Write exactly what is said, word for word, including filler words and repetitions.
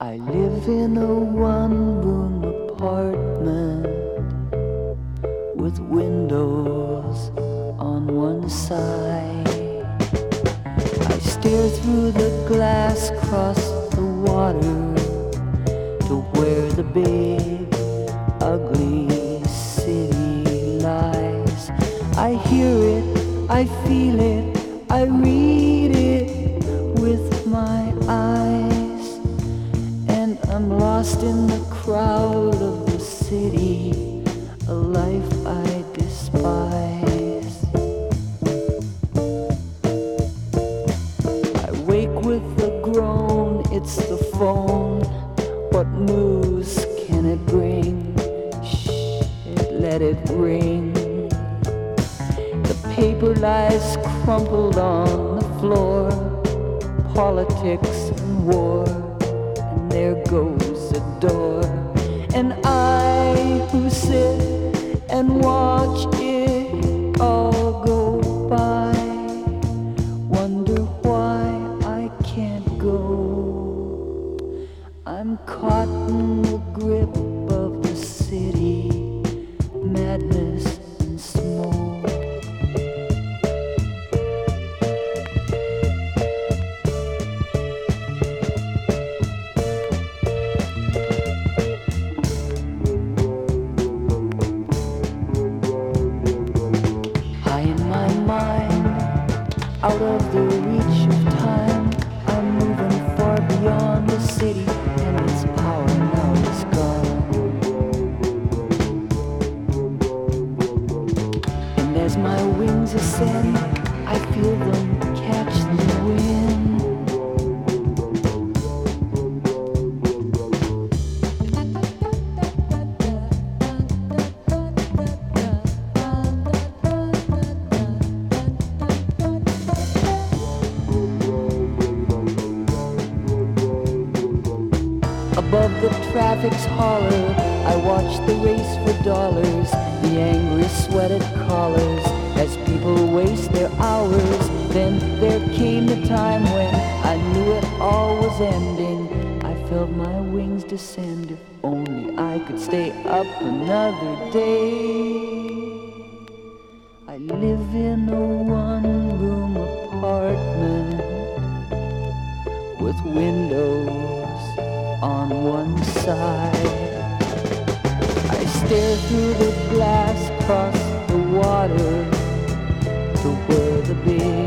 I live in a one-room apartment with windows on one side. I stare through the glass across the water to where the big, ugly city lies. I hear it, I feel it, I read it with my eyes, and I'm lost in the crowd of the city, a life I despise. I wake with a groan, it's the phone. What news can it bring? Shh, let it ring. The paper lies crumpled on the floor, politics and war, and there goes the door. And I who sit and watch it all go by, wonder why I can't go. I'm caught in the grip of the city, madness and smoke. Out of the reach of time, I'm moving far beyond the city, and its power now is gone. And as my wings ascend, I feel them catch the wind. Above the traffic's holler, I watch the race for dollars, the angry sweated collars, as people waste their hours. Then there came the time when I knew it all was ending. I felt my wings descend, if only I could stay up another day. I live in a one-room apartment with windows on one side. I stare through the glass across the water to where the big